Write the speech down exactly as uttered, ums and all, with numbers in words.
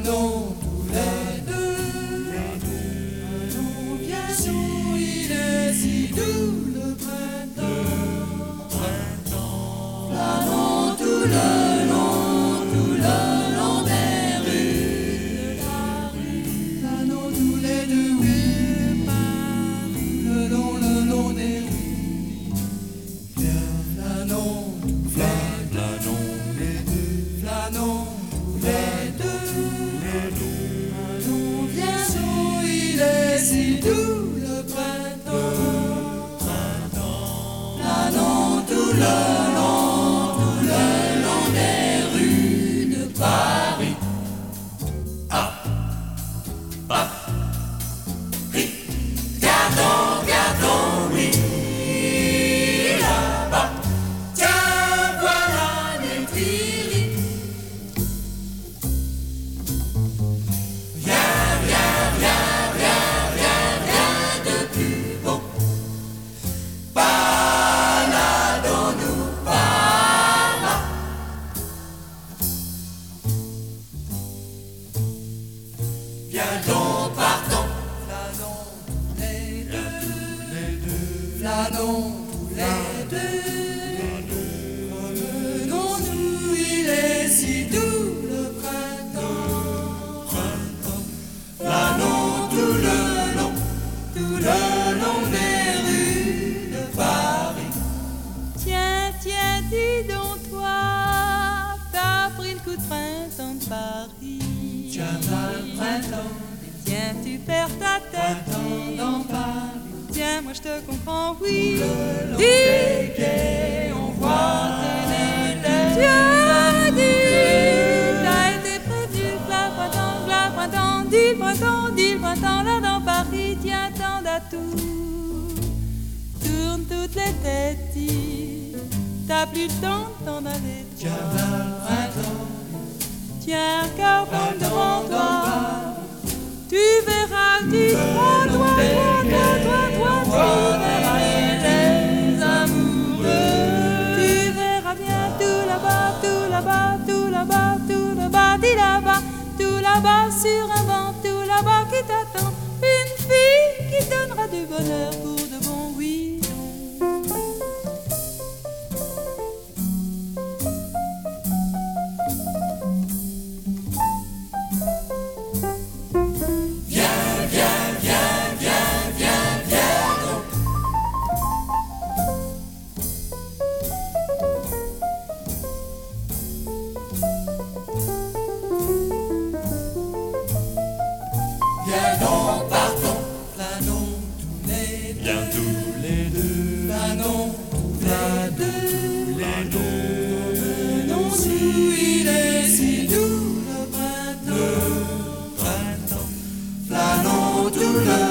Planons tous les deux, les deux. Planons, viens-nous, il est si doux le printemps. Printemps. Planons tout le long, tout le long des rues de la rue. Planons tous les deux, oui, Paris, le long, le long des rues. Viens, planons, planons, planons les deux, planons tous les deux. Planons, viens-nous, il est si doux le printemps. Printemps. Planons tout le long, tout le long des rues de Paris. Ah, Paris. Gardons, gardons, oui, là-bas. Tiens, voilà des tuileries. Viens, viens, viens, viens, viens, viens de plus beau. Baladons-nous par là. Viens donc, partons. Planons tous les deux. Planons tous les deux. Promenons-nous, il est si doux le printemps. Printemps. Planons tout le long, tout le long des rues de Paris. Tiens, tiens, dis donc toi, t'as pris le coup de printemps de Paris. Tiens, là, le printemps, Tiens, tu perds ta tête. printemps dans Paris. Tiens, moi je te comprends, oui. Le long Dis, des quais, on voit traîner les tu as dit, t'as été prévenu que la printemps, que la printemps, dis le printemps, dis le printemps, là dans Paris, tiens, tant d'atout. Tourne toutes les têtes, dis, t'as plus le temps de t'en aller. Tiens, là, le printemps, Tiens, car devant printemps dans toi, Paris. tu verras, tu toi, toi, toi, toi, toi, toi, tu verras les amoureux. Tu verras bien tout là-bas, tout là-bas, tout là-bas, tout là-bas, dis là-bas, tout là-bas sur un banc, tout là-bas qui t'attend. Une fille qui donnera du bonheur pour de bon, oui, non. Viens, viens, viens, viens, viens, viens donc. Viens donc, partons. Planons tous les deux. Bien tous les deux, Planons tous les deux. les deux, Promenons-nous, il est si doux le printemps. printemps. Planons tout le